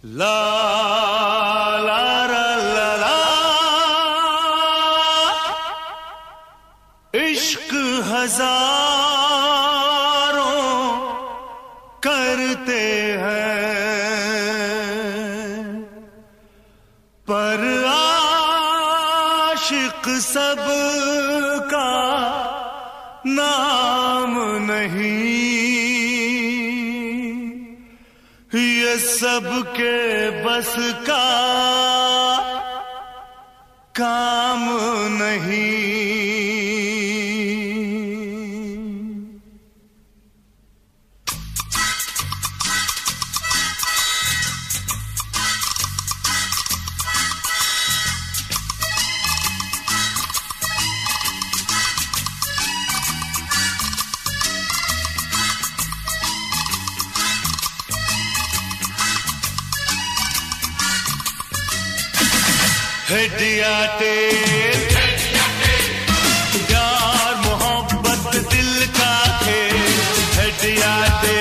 ला ला ला ला ला, इश्क हजारों करते हैं पर आशिक सबका नाम नहीं। ये सबके बस का काम नहीं। हड्डियाते प्यार मोहब्बत दिल का खेल। हड्डियाते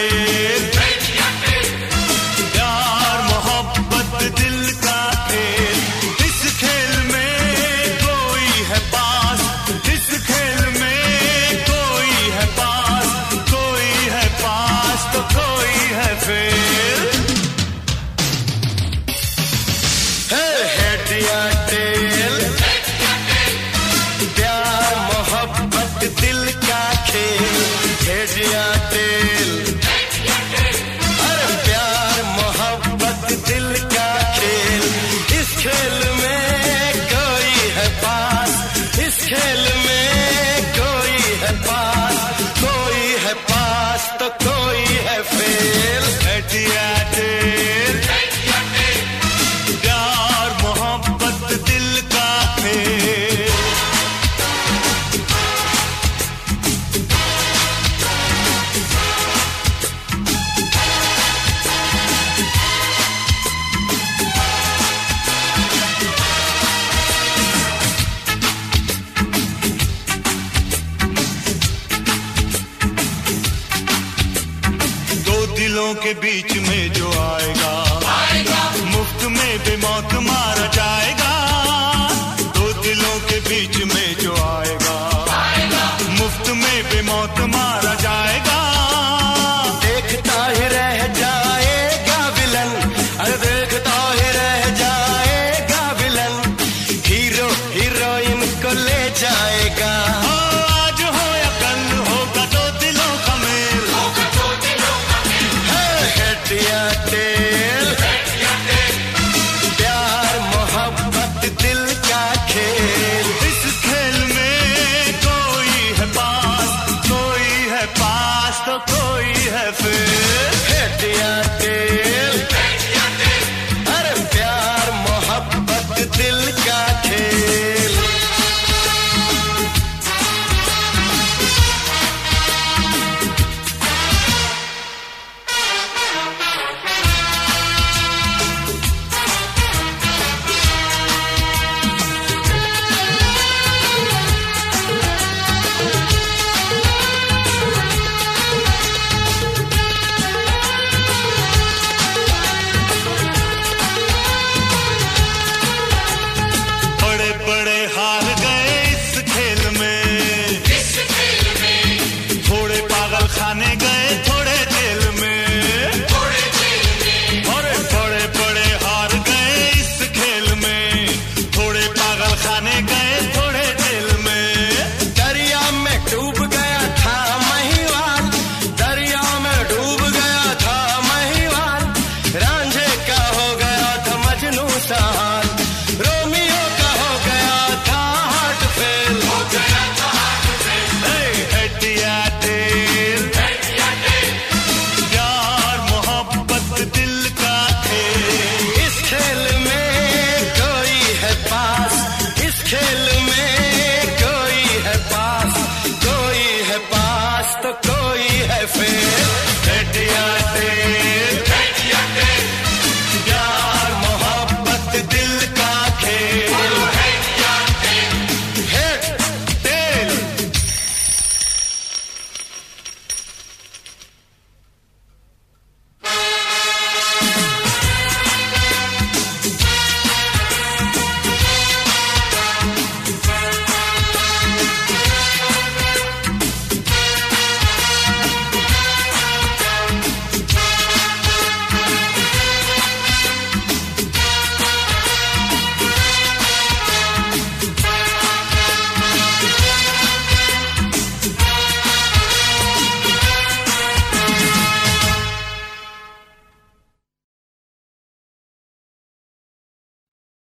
प्यार मोहब्बत दिल का खेल। इस खेल में कोई है पास, इस खेल में कोई है पास, कोई है पास तो कोई है फेल। दिल का खेल, हेडिया टेल। अरे प्यार मोहब्बत दिल का खेल। इस खेल में कोई है पास, इस खेल में कोई है पास, कोई है पास तो कोई है फेल। हेडिया टेल, प्यार मोहब्बत दिल का खेल। दिलों के बीच में